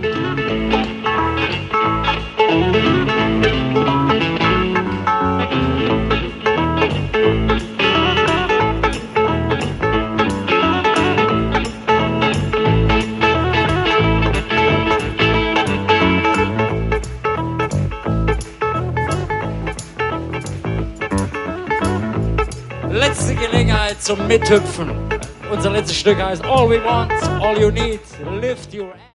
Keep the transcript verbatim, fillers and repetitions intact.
Letzte Gelegenheit zum Mithüpfen. Unser letztes Stück heißt All We Want, All You Need, Lift Your